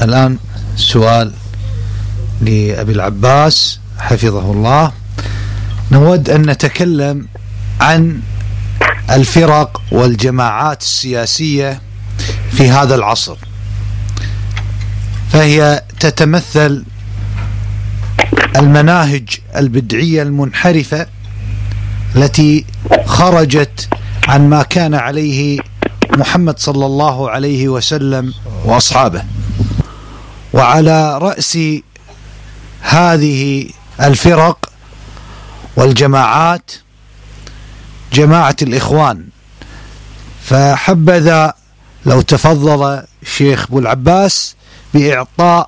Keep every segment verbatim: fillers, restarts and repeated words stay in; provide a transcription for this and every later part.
الآن سؤال لأبي العباس حفظه الله. نود أن نتكلم عن الفرق والجماعات السياسية في هذا العصر، فهي تتمثل المناهج البدعية المنحرفة التي خرجت عن ما كان عليه محمد صلى الله عليه وسلم وأصحابه. وعلى رأس هذه الفرق والجماعات جماعة الإخوان، فحبذا لو تفضل الشيخ أبو العباس بإعطاء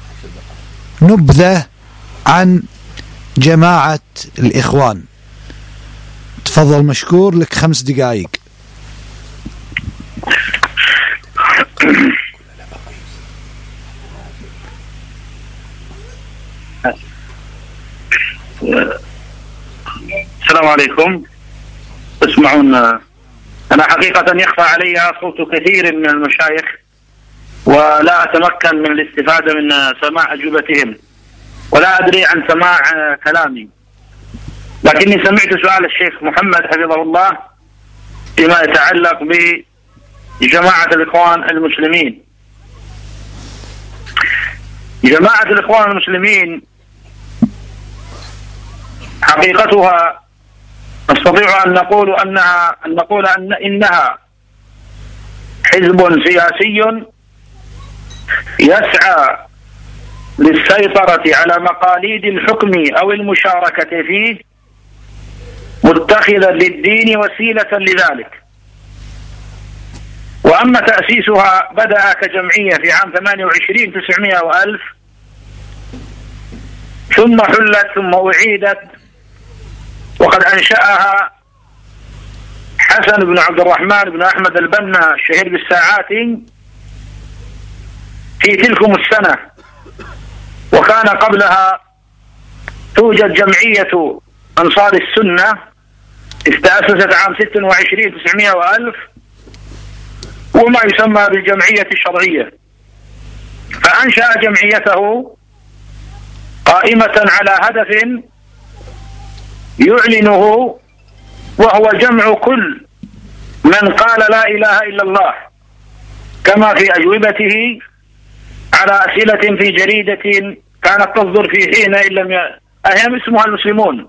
نبذة عن جماعة الإخوان. تفضل مشكور، لك خمس دقائق. السلام عليكم. اسمعون، أنا حقيقة يخفى علي صوت كثير من المشايخ ولا أتمكن من الاستفادة من سماع أجوبتهم، ولا أدري عن سماع كلامي، لكني سمعت سؤال الشيخ محمد حفظه الله فيما يتعلق بجماعة الإخوان المسلمين. جماعة الإخوان المسلمين حقيقتها نستطيع أن نقول أنها أن نقول أن إنها حزب سياسي يسعى للسيطرة على مقاليد الحكم أو المشاركة فيه، متخذا للدين وسيلة لذلك. وأما تأسيسها بدأ كجمعية في عام ثمانية وعشرين تسعمائة وألف، ثم حلت ثم أعيدت، وقد أنشأها حسن بن عبد الرحمن بن أحمد البنا الشهير بالساعات في تلكم السنة. وكان قبلها توجد جمعية أنصار السنة استأسست عام ستة وعشرين تسعمائة وألف، وما يسمى بالجمعية الشرعية. فأنشأ جمعيته قائمة على هدف يعلنه، وهو جمع كل من قال لا إله إلا الله، كما في أجوبته على أسئلة في جريدة كانت تصدر في حين إن لم أهم اسمها المسلمون.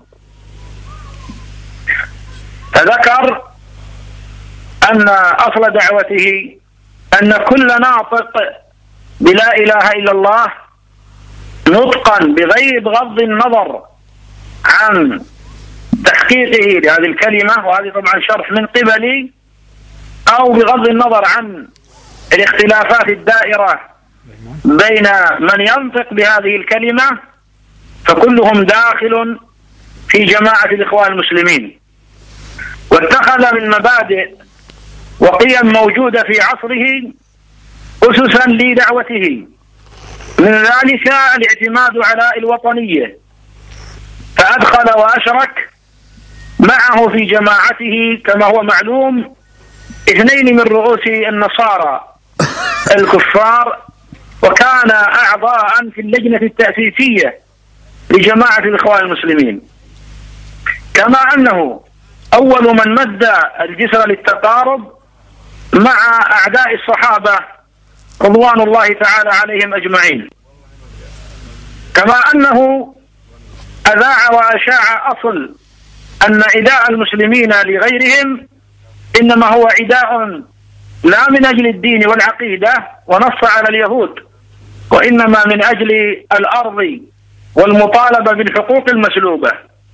فذكر أن أصل دعوته أن كل ناطق بلا إله إلا الله نطقا بغير بغض النظر عن تحقيقه لهذه الكلمة، وهذه طبعا شرح من قبلي، أو بغض النظر عن الاختلافات الدائرة بين من ينطق بهذه الكلمة، فكلهم داخل في جماعة الإخوان المسلمين. واتخذ من مبادئ وقيم موجودة في عصره أسسا لدعوته، من ذلك الاعتماد على الوطنية، فأدخل وأشرك معه في جماعته كما هو معلوم اثنين من رؤوس النصارى الكفار، وكان أعضاء في اللجنة التأسيسية لجماعة الإخوان المسلمين. كما أنه أول من مد الجسر للتقارب مع أعداء الصحابة رضوان الله تعالى عليهم أجمعين. كما أنه أذاع وأشاع أصل أن عداء المسلمين لغيرهم إنما هو عداء لا من أجل الدين والعقيدة ونص على اليهود، وإنما من أجل الأرض والمطالبة بالحقوق المسلوبة.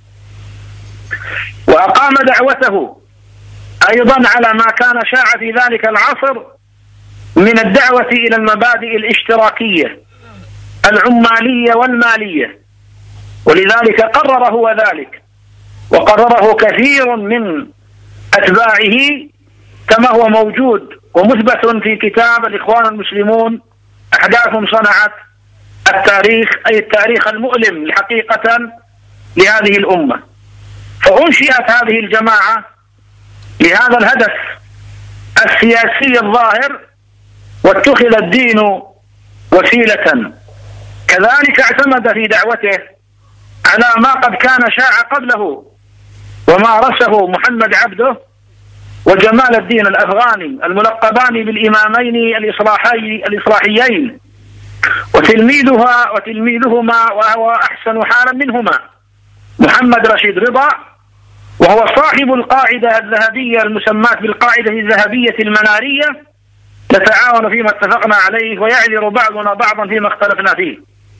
وأقام دعوته أيضا على ما كان شاع في ذلك العصر من الدعوة إلى المبادئ الاشتراكية العمالية والمالية، ولذلك قرر هو ذلك، وقرره كثير من أتباعه كما هو موجود ومثبت في كتاب الإخوان المسلمون أحداث صنعت التاريخ، أي التاريخ المؤلم حقيقة لهذه الأمة. فأنشئت هذه الجماعة لهذا الهدف السياسي الظاهر، واتخذ الدين وسيلة. كذلك اعتمد في دعوته على ما قد كان شاع قبله ومارسه محمد عبده وجمال الدين الأفغاني الملقبان بالإمامين الإصلاحي الإصلاحيين، وتلميذها وتلميذهما وهو أحسن حالا منهما محمد رشيد رضا، وهو صاحب القاعدة الذهبية المسماة بالقاعدة الذهبية المنارية، نتعاون فيما اتفقنا عليه ويعذر بعضنا بعضا فيما اختلفنا فيه.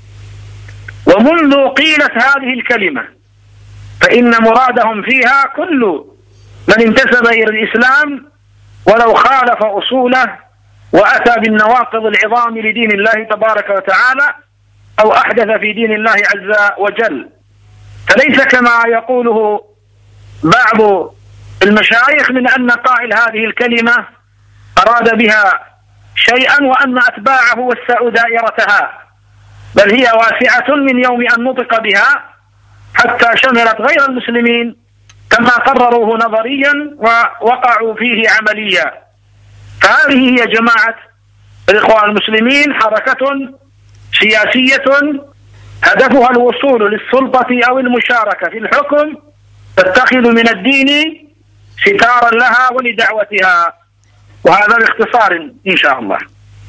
ومنذ قيلت هذه الكلمة فإن مرادهم فيها كل من انتسب إلى الإسلام ولو خالف أصوله وأتى بالنواقض العظام لدين الله تبارك وتعالى أو أحدث في دين الله عز وجل. فليس كما يقوله بعض المشايخ من أن قائل هذه الكلمة أراد بها شيئا وأن أتباعه وسعوا دائرتها، بل هي واسعة من يوم أن نطق بها حتى شملت غير المسلمين كما قرروه نظريا ووقعوا فيه عمليا. فهذه هي جماعة الإخوان المسلمين، حركة سياسية هدفها الوصول للسلطة أو المشاركة في الحكم، تتخذ من الدين ستارا لها ولدعوتها. وهذا باختصار إن شاء الله.